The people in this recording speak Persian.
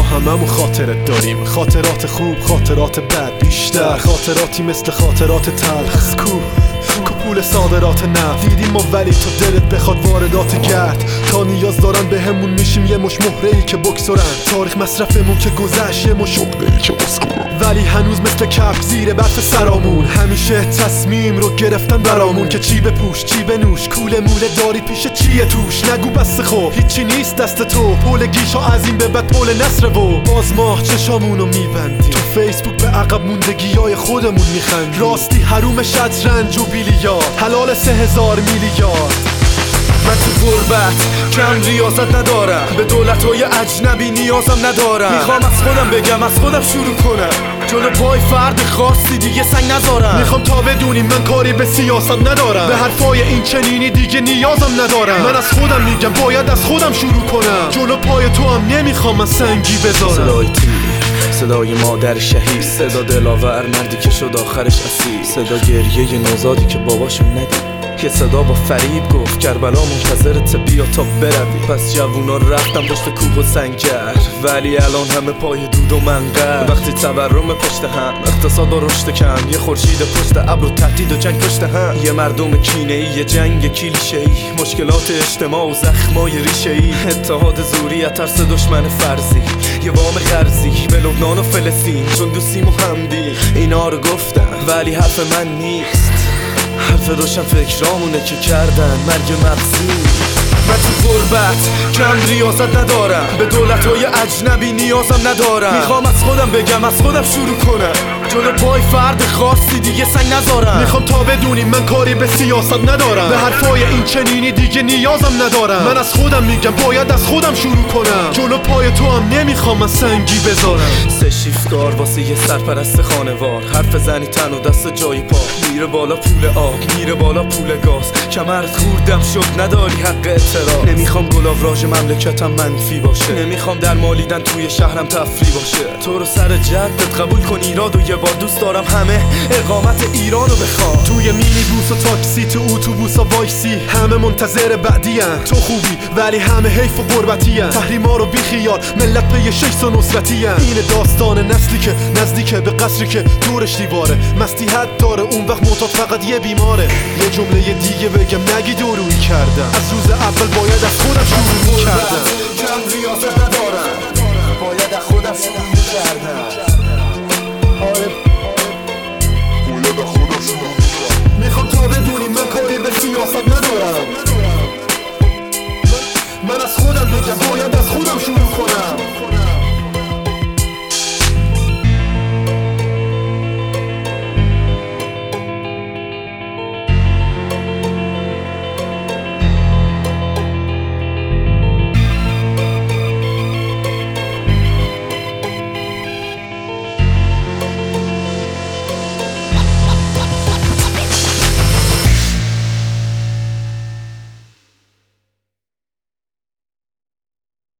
هممون خاطرت داریم، خاطرات خوب، خاطرات بد، بیشتر خاطراتی مثل خاطرات تلخ. از کو پول صادرات نفت دیدیم ما، ولی تو دلت بخواد واردات گرد. تا نیاز دارن به همون میشیم یه مش مهره‌ای که بکسورن. تاریخ مصرفمون که گذشت یه مش عقده‌ای که مسکورن، ولی هنوز مثل کف زیر برف سرامون. همیشه تصمیم رو گرفتن برامون که چی بپوش چی بنوش، کوله موله داری پیش چیه توش. نگو بس خب هیچی نیست دست تو، پول گیشا از این به بعد پول نصره و باز ما چشامونو میبندیم. تو فیسبوک به عقب موندگیای خودمون میخندیم. راستی حروم شطرنج و بیلیارد، حلال 3000 میلیارد. من تو غربت کم ریاضت ندارم، به دولت‌های اجنبی نیازم ندارم. میخوام از خودم بگم، از خودم شروع کنم، جلو پای فرد خاصی دیگه سنگ نذارم. میخوام تا بدونیم من کاری به سیاست ندارم، به حرفای این چنینی دیگه نیازم ندارم. من از خودم میگم باید از خودم شروع کنم، جلو پای تو هم نمیخوام من سنگی بذارم. صدای تیر، صدای مادر شهید، صدا دلاور مردی که شد آخرش اسیر، صدا گریه نوزادی که باباشو ندید، که صدا با فریب گفت کربلا منتظرت بیا تا بروی. پس جوونا رفتم پشت کوه و سنگر، ولی الان همه پای دود و منقر. وقتی تورم پشت هم، اقتصاد با رشد کم، یه خورشید پشت ابر و تهدید و جنگ پشت هم، یه مردم کینه‌ای، یه جنگ کلیشه‌ای، مشکلات اجتماع و زخمای ریشه‌ای، اتحاد زوری از ترس دشمن فرضی، یه وام قرضی به لبنان و فلسطین، چون دوستیم و همدی. اینا رو گفتم ولی حرف من نیست، حرف روشن فکرامونه که کردن مرگ مغزی. من تو غربت کم ریاضت ندارم، به دولت‌های اجنبی نیازم ندارم. میخوام از خودم بگم، از خودم شروع کنم، جلو پای فرد خاصی دیگه سنگ نذارم. میخوام تا بدونیم من کاری به سیاست ندارم، به حرفای این چنینی دیگه نیازم ندارم. من از خودم میگم باید از خودم شروع کنم، جلو پای تو هم نمیخوام من سنگی بذارم. 3 شیفتگار واسه یه سرپرست خانوار، حرف زنی تن و دست جای پا، میره بالا پول آب، میره بالا پول گاز، کمرت خوردم شد نداری حق اعتراض. نمیخوام گلاوراژ مملکتم منفی باشه، نمیخوام در مالیدن توی شهرم تفریح باشه. تو رو سر جدت قبول کن ایراد و یه بار دوست دارم همه اقامت ایرانو بخوام. توی مینی بوس و تاکسی، تو اتوبوسا وایسی، همه منتظر بعدی ان. تو خوبی ولی همه حیف و غربتی ان. تحریما رو بیخیال، ملت پی شیس و نصرتی ان. این داستان نسلی که نزدیکه به قصری که دورش دیواره، مستی حد داره اون وقت معتاد فقط یه بیماره. یه جمله دیگه بگم نگی دورویی کردم، از روز اول باید از خودم شروع کردم. کم ریاضت ندارم، باید از خودم شروع کردم.